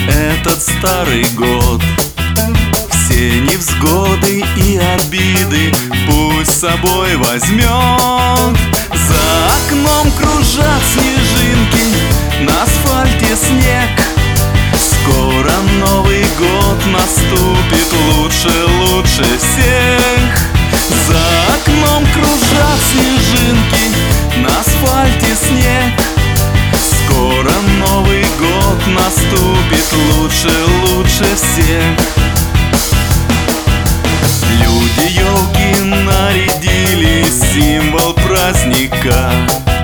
этот старый год. Все невзгоды и обиды пусть с собой возьмет. За окном кружат снежинки, на асфальте снег. Скоро Новый год наступит, лучше всех. За окном кружат снежинки, на асфальте снег. Скоро Новый год наступит, лучше всех. Люди елки нарядили, символ праздника.